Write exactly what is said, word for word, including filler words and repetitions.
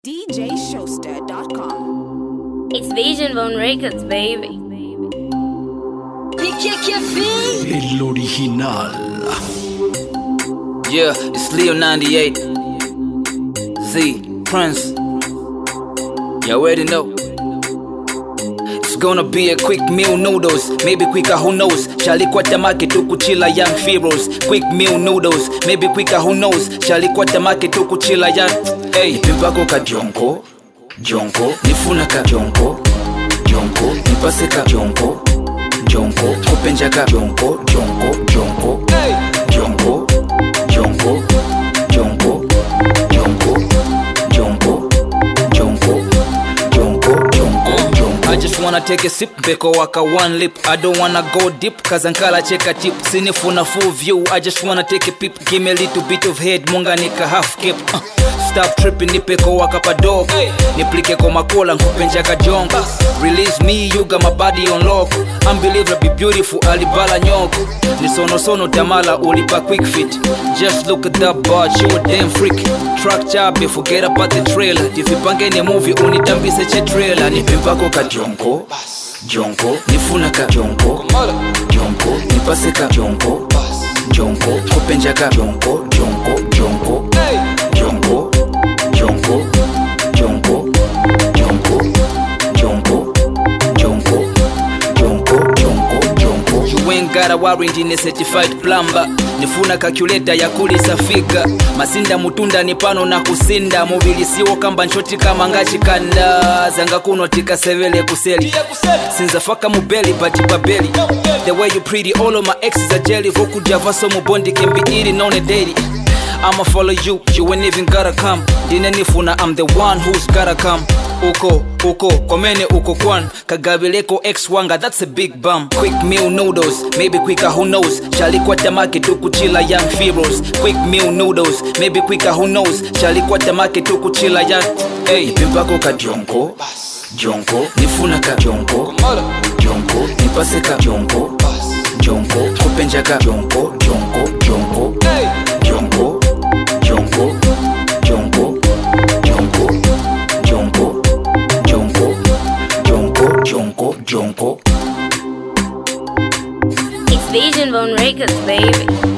D J Showster dot com. It's Vision Bone Records, baby. El original. Yeah, it's Leo ninety-eight. Z, Prince. You already know. It's gonna be a quick meal noodles, maybe quicker, who knows. Shalikwa tamake tu kuchila young pharaohs. Quick meal noodles, maybe quicker, who knows. Shalikwa tamake tu kuchila young. Hey, pimpako ka jonko, jonko. Nifuna ka jonko, jonko. Nipase ka jonko, jonko. Kupenja ka jonko, jonko, jonko. Hey, jonko, jonko, jonko, jonko, jonko, jonko, jonko, jonko, jonko. I just wanna take a sip, beko waka one lip. I don't wanna go deep, kazankala check a tip. Sinifuna full view, I just wanna take a peep. Give me a little bit of head, munga nika half kip. uh. Stop tripping, nipeko waka pa dog. Niplike koma kola, nkupenja ka jonko. Release me, you got my body on lock. Unbelievably beautiful, alibala nyoko. Nisono sono tamala, ulipa quick fit. Just look at that bod, she a damn freak. Track chabe, forget about the trailer. Tifipange ne movie, unitambise che trailer. Nipimpako ka jonko, jonko. Nifuna ka jonko, jonko. Nipase ka jonko, jonko. Kupenja ka jonko, jonko, jonko. Jonko, jonko, jonko, jonko, jonko, jonko, jonko, jonko, jonko. You ain't got a warrant in a certified plumber. Nifuna calculator ya kulisa fika. Masinda mutunda ni pano na kusinda. Mubili siwo kamba nchoti kama ngachi kanda. Zanga kuno tika sevele kuseli. Sinza faka mubeli pati pabeli. The way you pretty, all of my exes are jelly. Voku javaso mubondi can be eating on a daily. I'ma follow you, you ain't even gotta come. Dina nifuna, I'm the one who's gotta come. Uko, uko, komene uko kwan. Kagabileko X wanga, that's a big bum. Quick meal noodles, maybe quicker, who knows. Shalikwa tamake tu kuchila young pharaohs. Quick meal noodles, maybe quicker, who knows. Shalikwa tamake tu kuchila young. Hey, pimpako ka jonko, jonko. Nifuna ka jonko, jonko. Nipase ka jonko, jonko. Kupenja ka jonko, jonko, jonko. Jonko, jonko, jonko, jonko, jonko, jonko, jonko, jonko, jonko. It's Vision Bone Records, baby.